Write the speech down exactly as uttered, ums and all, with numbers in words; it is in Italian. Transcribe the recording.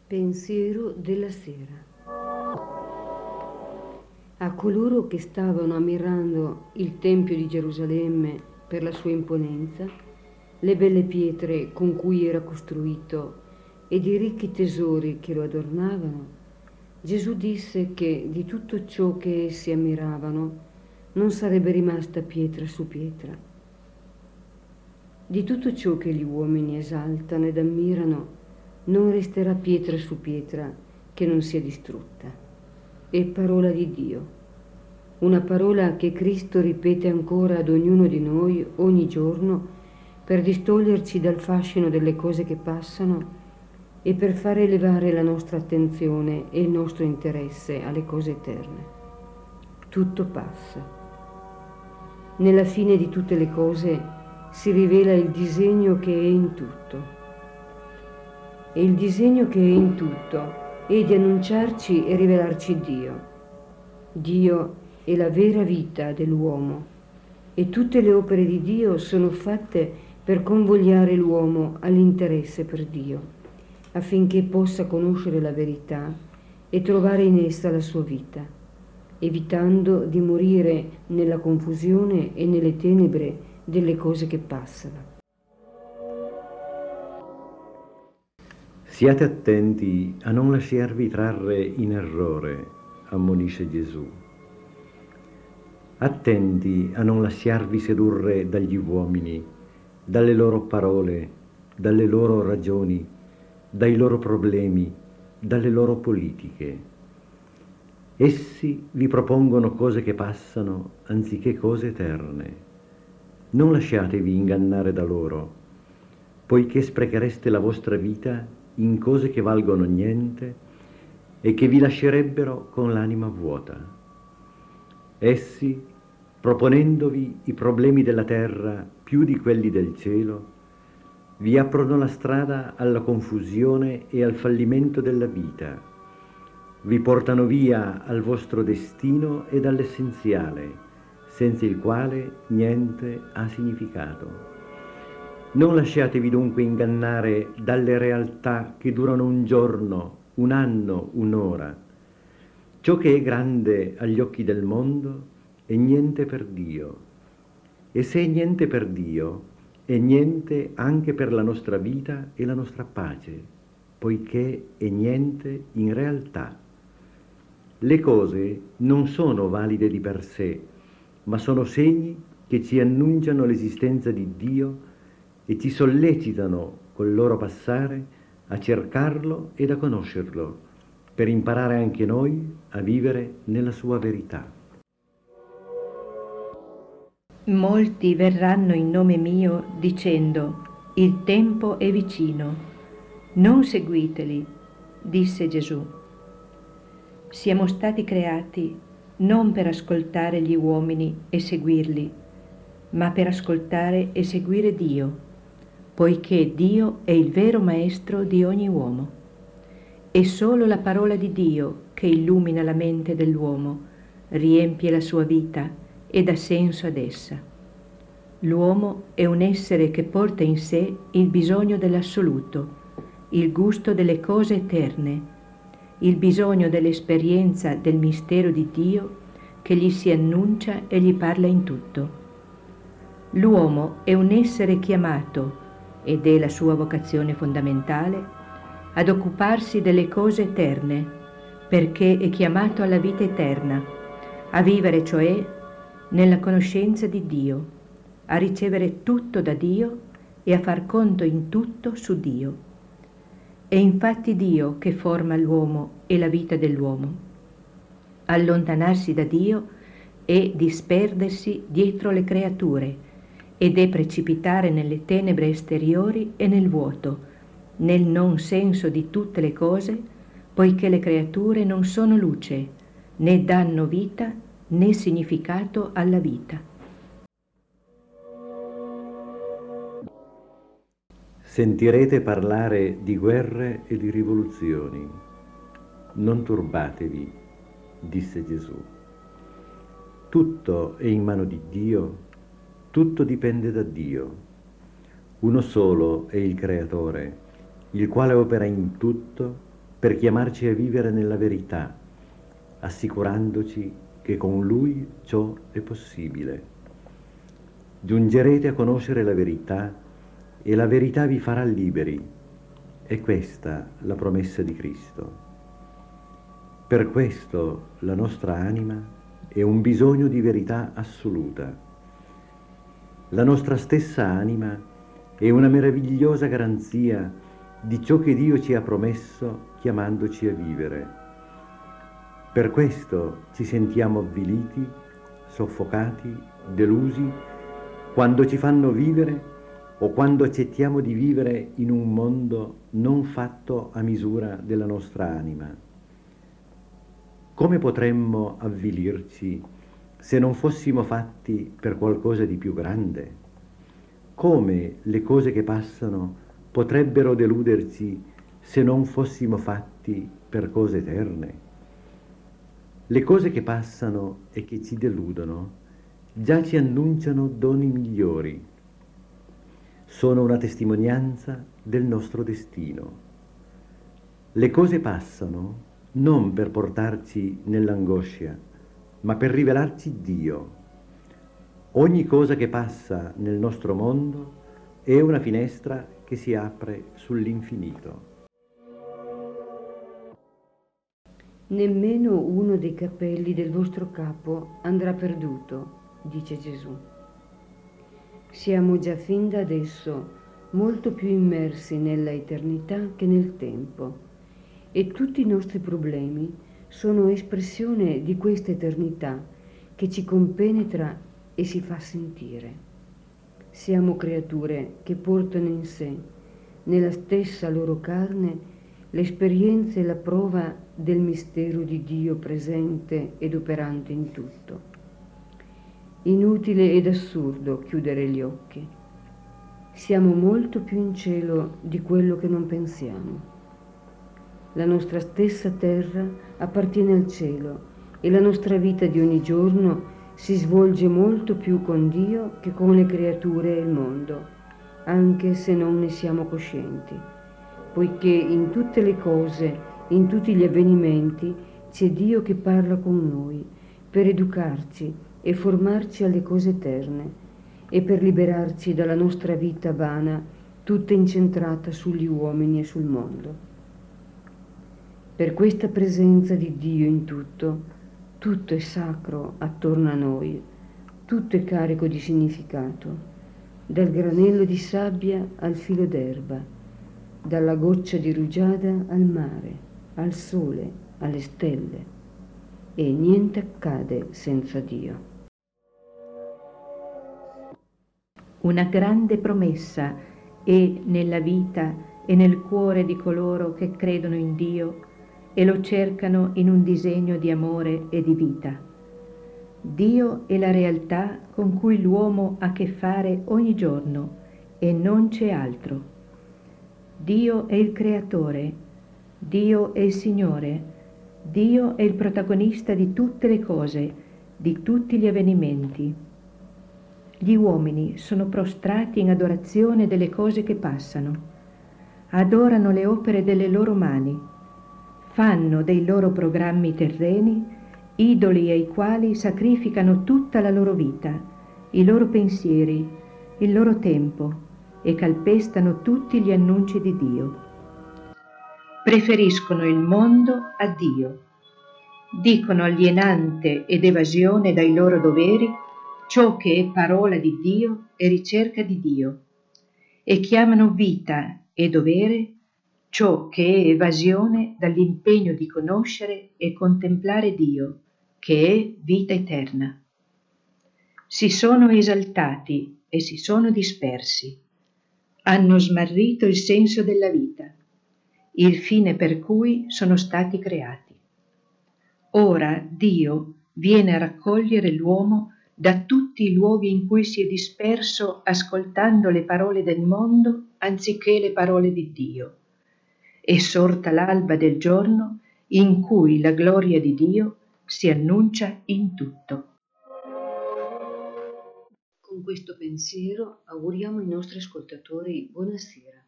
Pensiero della sera. A coloro che stavano ammirando il Tempio di Gerusalemme per la sua imponenza, le belle pietre con cui era costruito ed i ricchi tesori che lo adornavano, Gesù disse che di tutto ciò che essi ammiravano non sarebbe rimasta pietra su pietra. Di tutto ciò che gli uomini esaltano ed ammirano non resterà pietra su pietra che non sia distrutta. È parola di Dio, una parola che Cristo ripete ancora ad ognuno di noi ogni giorno per distoglierci dal fascino delle cose che passano e per far elevare la nostra attenzione e il nostro interesse alle cose eterne. Tutto passa. Nella fine di tutte le cose si rivela il disegno che è in tutto. E il disegno che è in tutto è di annunciarci e rivelarci Dio. Dio è la vera vita dell'uomo e tutte le opere di Dio sono fatte per convogliare l'uomo all'interesse per Dio, affinché possa conoscere la verità e trovare in essa la sua vita, evitando di morire nella confusione e nelle tenebre delle cose che passano. Siate attenti a non lasciarvi trarre in errore, ammonisce Gesù. Attenti a non lasciarvi sedurre dagli uomini, dalle loro parole, dalle loro ragioni, dai loro problemi, dalle loro politiche. Essi vi propongono cose che passano anziché cose eterne. Non lasciatevi ingannare da loro, poiché sprechereste la vostra vita in cose che valgono niente e che vi lascerebbero con l'anima vuota. Essi, proponendovi i problemi della terra più di quelli del cielo, vi aprono la strada alla confusione e al fallimento della vita, vi portano via al vostro destino ed all'essenziale, senza il quale niente ha significato. Non lasciatevi dunque ingannare dalle realtà che durano un giorno, un anno, un'ora. Ciò che è grande agli occhi del mondo è niente per Dio. E se è niente per Dio, è niente anche per la nostra vita e la nostra pace, poiché è niente in realtà. Le cose non sono valide di per sé, ma sono segni che ci annunciano l'esistenza di Dio e ci sollecitano col loro passare a cercarlo ed a conoscerlo, per imparare anche noi a vivere nella sua verità. Molti verranno in nome mio dicendo: il tempo è vicino. Non seguiteli, disse Gesù. Siamo stati creati non per ascoltare gli uomini e seguirli, ma per ascoltare e seguire Dio, poiché Dio è il vero maestro di ogni uomo. È solo la parola di Dio che illumina la mente dell'uomo, riempie la sua vita e dà senso ad essa. L'uomo è un essere che porta in sé il bisogno dell'assoluto, il gusto delle cose eterne, il bisogno dell'esperienza del mistero di Dio che gli si annuncia e gli parla in tutto. L'uomo è un essere chiamato, ed è la sua vocazione fondamentale, ad occuparsi delle cose eterne, perché è chiamato alla vita eterna, a vivere cioè nella conoscenza di Dio, a ricevere tutto da Dio e a far conto in tutto su Dio. È infatti Dio che forma l'uomo e la vita dell'uomo. Allontanarsi da Dio è disperdersi dietro le creature ed è precipitare nelle tenebre esteriori e nel vuoto, nel non senso di tutte le cose, poiché le creature non sono luce, né danno vita né significato alla vita. Sentirete parlare di guerre e di rivoluzioni. Non turbatevi, disse Gesù. Tutto è in mano di Dio. Tutto dipende da Dio. Uno solo è il Creatore, il quale opera in tutto per chiamarci a vivere nella verità, assicurandoci che con Lui ciò è possibile. Giungerete a conoscere la verità e la verità vi farà liberi. È questa la promessa di Cristo. Per questo la nostra anima è un bisogno di verità assoluta. La nostra stessa anima è una meravigliosa garanzia di ciò che Dio ci ha promesso chiamandoci a vivere. Per questo ci sentiamo avviliti, soffocati, delusi, quando ci fanno vivere o quando accettiamo di vivere in un mondo non fatto a misura della nostra anima. Come potremmo avvilirci se non fossimo fatti per qualcosa di più grande? Come le cose che passano potrebbero deluderci se non fossimo fatti per cose eterne? Le cose che passano e che ci deludono già ci annunciano doni migliori. Sono una testimonianza del nostro destino. Le cose passano non per portarci nell'angoscia, ma per rivelarci Dio. Ogni cosa che passa nel nostro mondo è una finestra che si apre sull'infinito. Nemmeno uno dei capelli del vostro capo andrà perduto, dice Gesù. Siamo già fin da adesso molto più immersi nella eternità che nel tempo e tutti i nostri problemi sono espressione di questa eternità che ci compenetra e si fa sentire. Siamo creature che portano in sé, nella stessa loro carne, l'esperienza e la prova del mistero di Dio presente ed operante in tutto. Inutile ed assurdo chiudere gli occhi. Siamo molto più in cielo di quello che non pensiamo. La nostra stessa terra appartiene al cielo e la nostra vita di ogni giorno si svolge molto più con Dio che con le creature e il mondo, anche se non ne siamo coscienti, poiché in tutte le cose, in tutti gli avvenimenti, c'è Dio che parla con noi per educarci e formarci alle cose eterne e per liberarci dalla nostra vita vana, tutta incentrata sugli uomini e sul mondo. Per questa presenza di Dio in tutto, tutto è sacro attorno a noi, tutto è carico di significato, dal granello di sabbia al filo d'erba, dalla goccia di rugiada al mare, al sole, alle stelle, e niente accade senza Dio. Una grande promessa è nella vita e nel cuore di coloro che credono in Dio e lo cercano in un disegno di amore e di vita. Dio è la realtà con cui l'uomo ha a che fare ogni giorno e non c'è altro. Dio è il Creatore, Dio è il Signore, Dio è il protagonista di tutte le cose, di tutti gli avvenimenti. Gli uomini sono prostrati in adorazione delle cose che passano, adorano le opere delle loro mani, fanno dei loro programmi terreni idoli ai quali sacrificano tutta la loro vita, i loro pensieri, il loro tempo e calpestano tutti gli annunci di Dio. Preferiscono il mondo a Dio. Dicono alienante ed evasione dai loro doveri ciò che è parola di Dio e ricerca di Dio, e chiamano vita e dovere ciò che è evasione dall'impegno di conoscere e contemplare Dio, che è vita eterna. Si sono esaltati e si sono dispersi, hanno smarrito il senso della vita, il fine per cui sono stati creati. Ora Dio viene a raccogliere l'uomo da tutti i luoghi in cui si è disperso ascoltando le parole del mondo anziché le parole di Dio. È sorta l'alba del giorno in cui la gloria di Dio si annuncia in tutto. Con questo pensiero auguriamo ai nostri ascoltatori buonasera.